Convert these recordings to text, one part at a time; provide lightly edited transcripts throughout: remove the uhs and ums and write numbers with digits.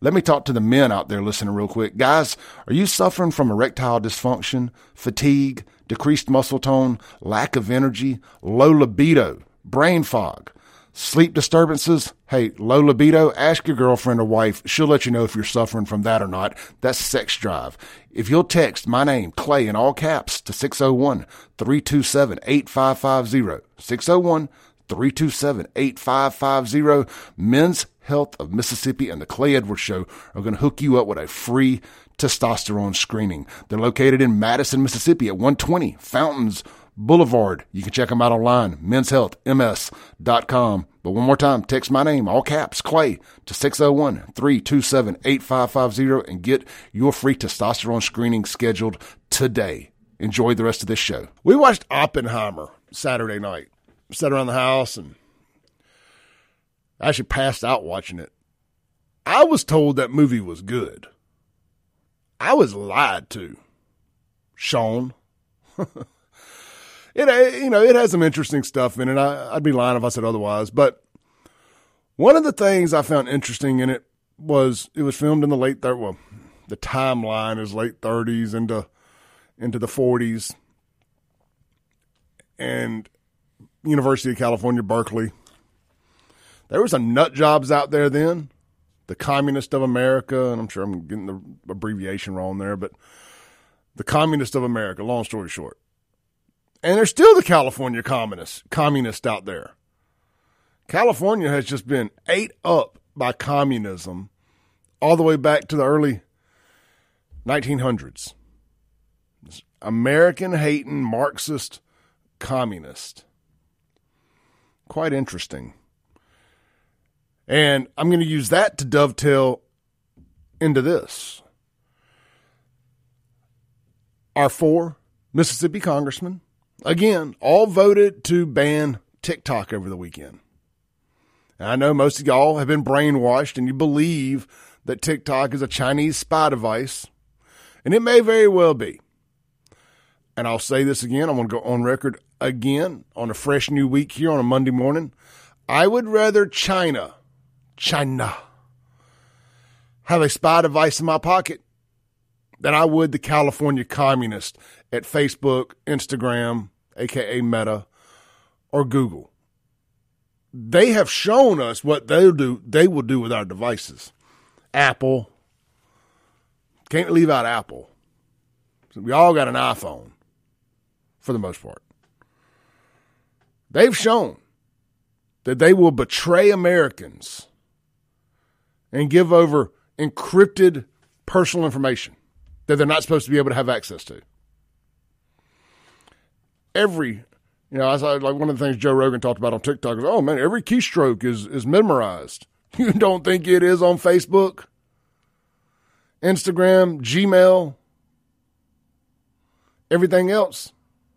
Let me talk to the men out there listening real quick. Guys, are you suffering from erectile dysfunction, fatigue, decreased muscle tone, lack of energy, low libido, brain fog, sleep disturbances? Hey, low libido, ask your girlfriend or wife. She'll let you know if you're suffering from that or not. That's sex drive. If you'll text my name, Clay, in all caps to 601-327-8550, 601-327-8550, Men's Health of Mississippi and the Clay Edwards Show are going to hook you up with a free testosterone screening. They're located in Madison, Mississippi at 120 Fountains Boulevard. You can check them out online, menshealthms.com. But one more time, text my name, all caps, Clay, to 601-327-8550 and get your free testosterone screening scheduled today. Enjoy the rest of this show. We watched Oppenheimer Saturday night. Sat around the house and I actually passed out watching it. I was told that movie was good. I was lied to. Sean. It has some interesting stuff in it. I'd be lying if I said otherwise. But one of the things I found interesting in it was it was filmed in the late 30s. Well, the timeline is late 30s into the 40s. And University of California, Berkeley. There were some nut jobs out there then. The Communist of America, and I'm sure I'm getting the abbreviation wrong there, but the Communist of America, long story short. And there's still the California communist out there. California has just been ate up by communism all the way back to the early 1900s. American-hating Marxist communist. Quite interesting. And I'm going to use that to dovetail into this. Our 4 Mississippi congressmen, again, all voted to ban TikTok over the weekend. And I know most of y'all have been brainwashed and you believe that TikTok is a Chinese spy device. And it may very well be. And I'll say this again. I'm going to go on record again on a fresh new week here on a Monday morning. I would rather China have a spy device in my pocket than I would the California communist at Facebook, Instagram, aka Meta, or Google. They have shown us what they will do with our devices. Apple. Can't leave out Apple. So we all got an iPhone for the most part. They've shown that they will betray Americans and give over encrypted personal information that they're not supposed to be able to have access to. I saw like one of the things Joe Rogan talked about on TikTok is, oh man, every keystroke is memorized. You don't think it is on Facebook, Instagram, Gmail, everything else?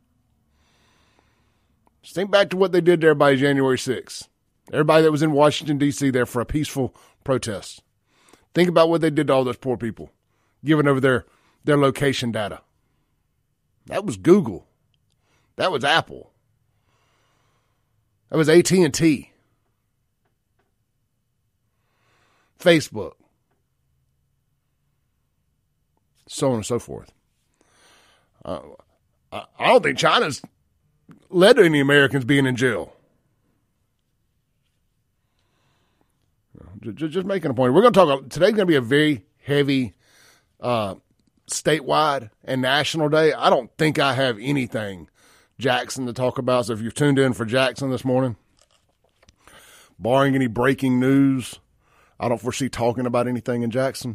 Just think back to what they did to everybody January 6th. Everybody that was in Washington, D.C. there for a peaceful protest. Think about what they did to all those poor people, giving over their location data. That was Google. That was Apple. That was AT&T. Facebook. So on and so forth. I don't think China's led to any Americans being in jail. Just making a point. We're going to talk. Today's going to be a very heavy statewide and national day. I don't think I have anything Jackson to talk about. So if you've tuned in for Jackson this morning, barring any breaking news, I don't foresee talking about anything in Jackson.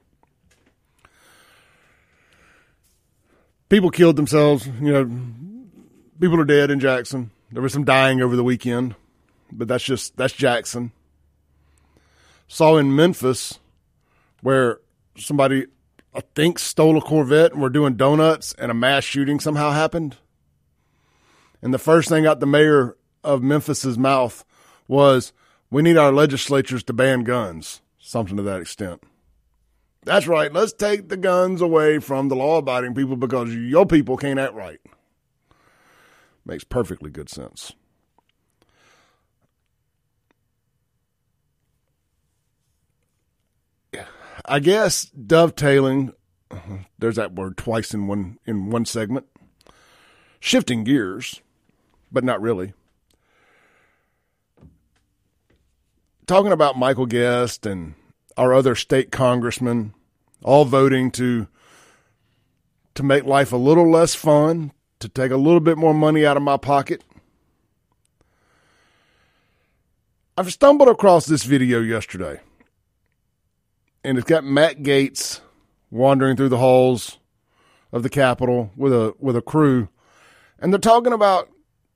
People killed themselves. People are dead in Jackson. There was some dying over the weekend, but that's Jackson. Saw in Memphis where somebody, I think, stole a Corvette and were doing donuts and a mass shooting somehow happened. And the first thing out the mayor of Memphis's mouth was, we need our legislatures to ban guns. Something to that extent. That's right. Let's take the guns away from the law-abiding people because your people can't act right. Makes perfectly good sense. I guess dovetailing, there's that word twice in one segment, shifting gears, but not really. Talking about Michael Guest and our other state congressmen all voting to make life a little less fun, to take a little bit more money out of my pocket. I've stumbled across this video yesterday, and it's got Matt Gaetz wandering through the halls of the Capitol with a crew, and they're talking about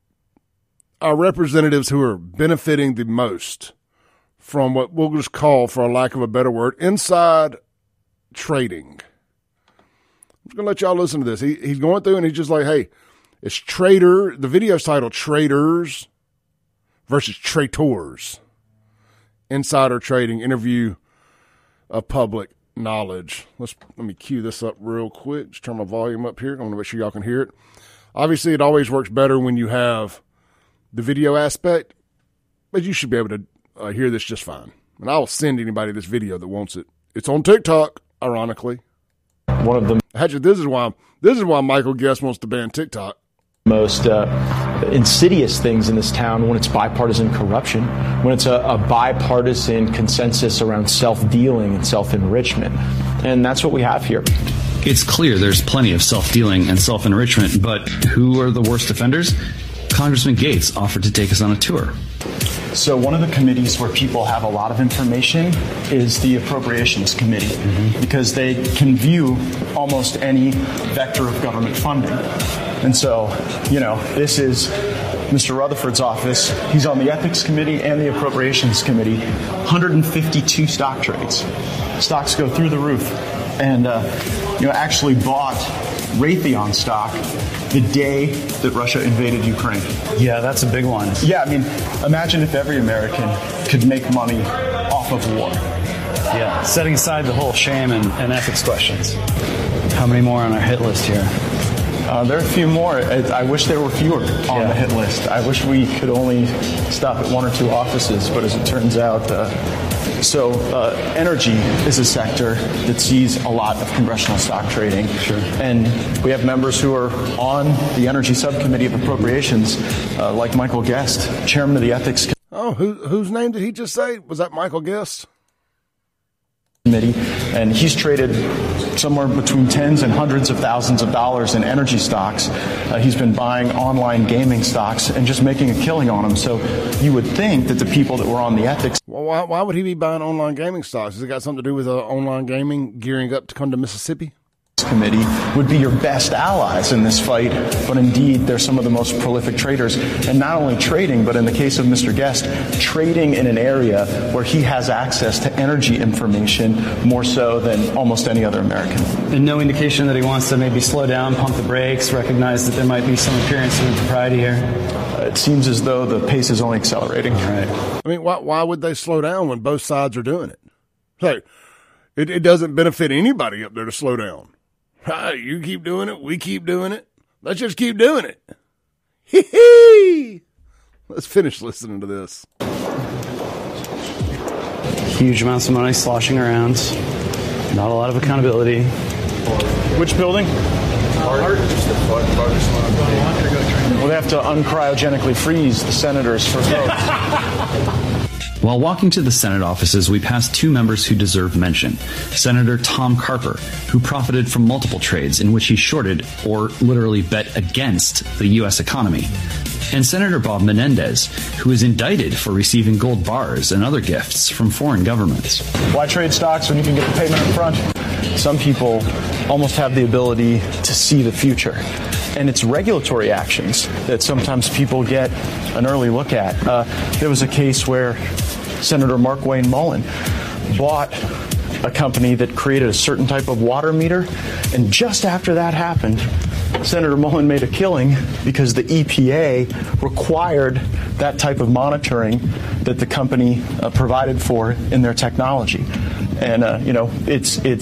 our representatives who are benefiting the most from what we'll just call, for a lack of a better word, inside trading. I'm just going to let y'all listen to this. He's going through and he's just like, hey, it's the video's titled Traders versus Traitors. Insider trading, interview of public knowledge. Let me cue this up real quick. Just turn my volume up here. I want to make sure y'all can hear it. Obviously, it always works better when you have the video aspect, but you should be able to hear this just fine. And I'll send anybody this video that wants it. It's on TikTok, ironically. One of the Actually, this is why Michael Guest wants to ban TikTok. Most insidious things in this town when it's bipartisan corruption, when it's a bipartisan consensus around self-dealing and self-enrichment. And that's what we have here. It's clear there's plenty of self-dealing and self-enrichment, but who are the worst offenders? Congressman Gaetz offered to take us on a tour. So one of the committees where people have a lot of information is the Appropriations Committee, because they can view almost any vector of government funding. And so, this is Mr. Rutherford's office. He's on the Ethics Committee and the Appropriations Committee. 152 stock trades. Stocks go through the roof. And, actually bought Raytheon stock the day that Russia invaded Ukraine. Yeah, that's a big one. Yeah, imagine if every American could make money off of war. Yeah, setting aside the whole shame and ethics questions. How many more on our hit list here? There are a few more. I wish there were fewer on the hit list. I wish we could only stop at one or two offices, but as it turns out, energy is a sector that sees a lot of congressional stock trading. Sure. And we have members who are on the Energy Subcommittee of Appropriations, like Michael Guest, chairman of the Ethics Committee. Oh, whose name did he just say? Was that Michael Guest? And he's traded somewhere between tens and hundreds of thousands of dollars in energy stocks. He's been buying online gaming stocks and just making a killing on them. So you would think that the people that were on the ethics... Well, why would he be buying online gaming stocks? Has it got something to do with online gaming gearing up to come to Mississippi? Committee would be your best allies in this fight, but indeed they're some of the most prolific traders. And not only trading, but in the case of Mr. Guest, trading in an area where he has access to energy information more so than almost any other American. And no indication that he wants to maybe slow down, pump the brakes, recognize that there might be some appearance of impropriety here? It seems as though the pace is only accelerating. Right. Why would they slow down when both sides are doing it? Hey, it doesn't benefit anybody up there to slow down. Hey, you keep doing it, we keep doing it. Let's just keep doing it. Hee-hee! Let's finish listening to this. Huge amounts of money sloshing around. Not a lot of accountability. Which building? Well, they have to uncryogenically freeze the senators for votes. While walking to the Senate offices, we passed two members who deserve mention. Senator Tom Carper, who profited from multiple trades in which he shorted or literally bet against the U.S. economy. And Senator Bob Menendez, who is indicted for receiving gold bars and other gifts from foreign governments. Why trade stocks when you can get the payment up front? Some people almost have the ability to see the future. And it's regulatory actions that sometimes people get an early look at. There was a case where Senator Mark Wayne Mullen bought a company that created a certain type of water meter. And just after that happened, Senator Mullen made a killing because the EPA required that type of monitoring that the company provided for in their technology. And, it's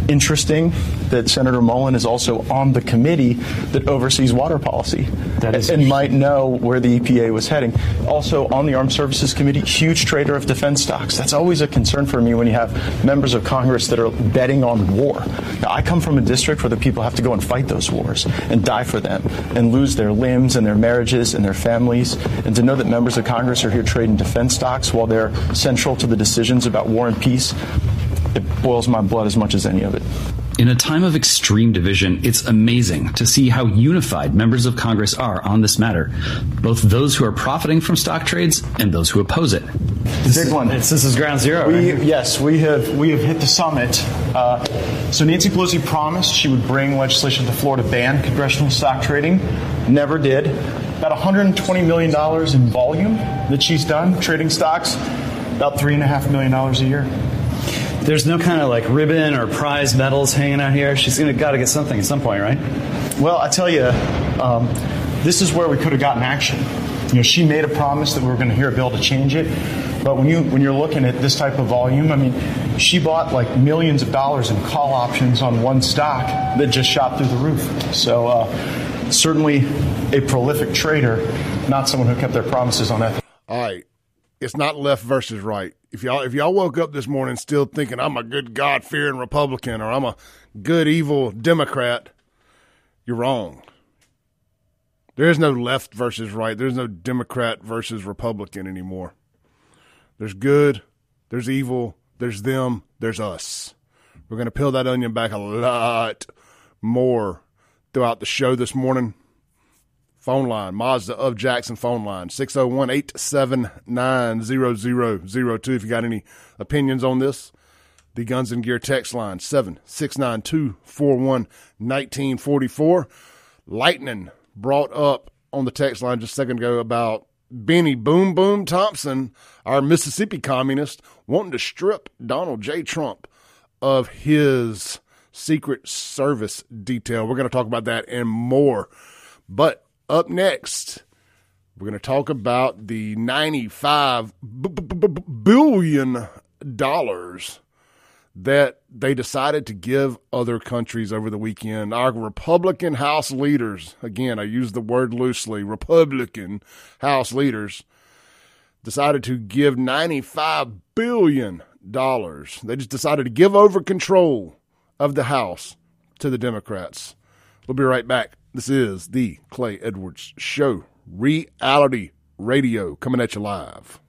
interesting that Senator Mullen is also on the committee that oversees water policy and might know where the EPA was heading. Also on the Armed Services Committee, huge trader of defense stocks. That's always a concern for me when you have members of Congress that are betting on war. Now, I come from a district where the people have to go and fight those wars and die for them and lose their limbs and their marriages and their families. And to know that members of Congress are here trading defense stocks while they're central to the decisions about war and peace, it boils my blood as much as any of it. In a time of extreme division, it's amazing to see how unified members of Congress are on this matter, both those who are profiting from stock trades and those who oppose it. Big one. This is ground zero. Yes, we have hit the summit. So Nancy Pelosi promised she would bring legislation to the floor to ban congressional stock trading. Never did. About $120 million in volume that she's done trading stocks, about $3.5 million a year. There's no kind of like ribbon or prize medals hanging out here. She's got to get something at some point, right? Well, I tell you, this is where we could have gotten action. You know, she made a promise that we were going to hear a bill to change it. But when you're looking at this type of volume, I mean, she bought like millions of dollars in call options on one stock that just shot through the roof. So certainly a prolific trader, not someone who kept their promises on that. All right. It's not left versus right. If y'all woke up this morning still thinking I'm a good God-fearing Republican or I'm a good evil Democrat, you're wrong. There is no left versus right. There's no Democrat versus Republican anymore. There's good, there's evil, there's them, there's us. We're going to peel that onion back a lot more throughout the show this morning. Phone line, Mazda of Jackson phone line, 601-879-0002. If you got any opinions on this, the Guns and Gear text line, 7-692-41-1944. Lightning brought up on the text line just a second ago about Benny Boom Boom Thompson, our Mississippi communist, wanting to strip Donald J. Trump of his Secret Service detail. We're going to talk about that and more. But up next, we're going to talk about the $95 billion that they decided to give other countries over the weekend. Our Republican House leaders, again, I use the word loosely, Republican House leaders, decided to give $95 billion. They just decided to give over control of the House to the Democrats. We'll be right back. This is the Clay Edwards Show, Reality Radio, coming at you live.